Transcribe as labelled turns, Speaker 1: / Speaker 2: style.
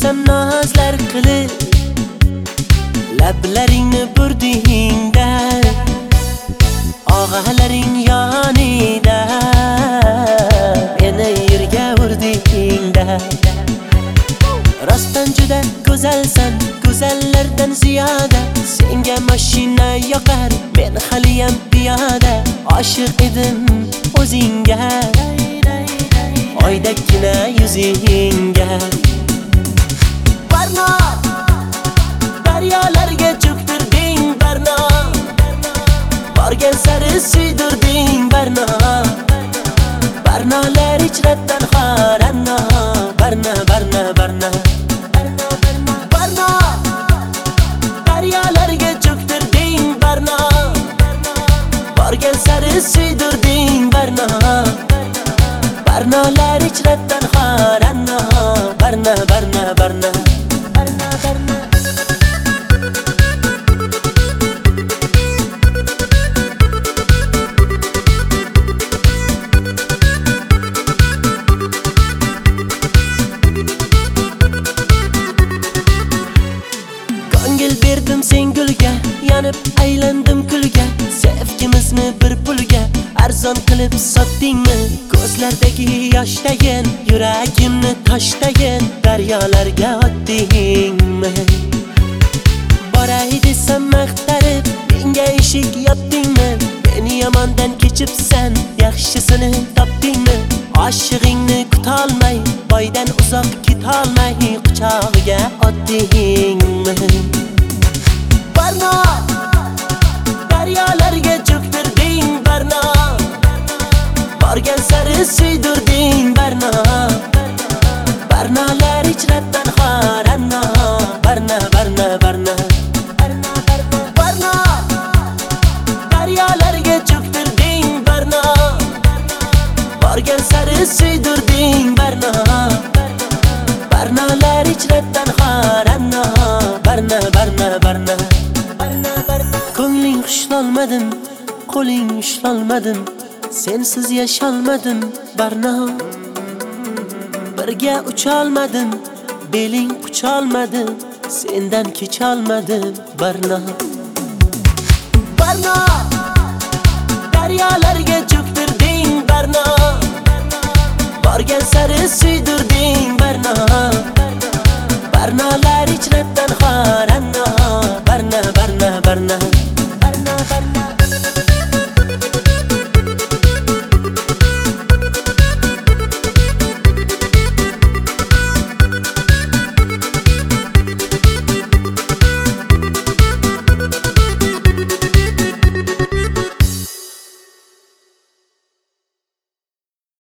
Speaker 1: desam nazlar qilib lablaringni burdingda og'alaring yonida meni yerga urdingda rostdan juda go'zalsan go'zallardan ziyoda senga mashina yoqar men haliyam piyoda oshiq edim o'zingga oydagina yuzingga Barno daryolarga cho'ktirding Barno borgan sari suydirding Barno Barnolar ijratdan xoranno Barno Barno Barno Barno daryolarga cho'ktirding Barno borgan sari suydirding Barno Barnolar ijratdan xoranno Barno Barno Barno Barno Barno Ko'ngil berdim sen gulga yonib aylandim kulga sevgimizni bir pulga arzon qilib sotdingmi ko'zlardagi yoshdayin yuragimni toshdayin daryolarga otdingmi boray desam maqtarib menga eshik yopdingmi meni yomondan kechibsan yaxshisini topdingmi oshig'ingni kutolmay boydan uzoq ketolmay quchog'iga otdingmi Barno daryolarga cho'ktirding Barno borgan sari suydirding Barno Barnolar ijratdan xoranno Barno Barno Barno Barno daryolarga cho'ktirding Barno borgan sari suydirding Barno Barnolar ijratdan xoranno Barno Barno Barno Ko'ngling xushlolmadim qo'ling ushlolmadim sensiz yasholmadim Barno birga ucholmadim beling qucholmadim sendan kecholmadim Barno Barno daryolarga cho'ktirding Barno borgan sari suydirding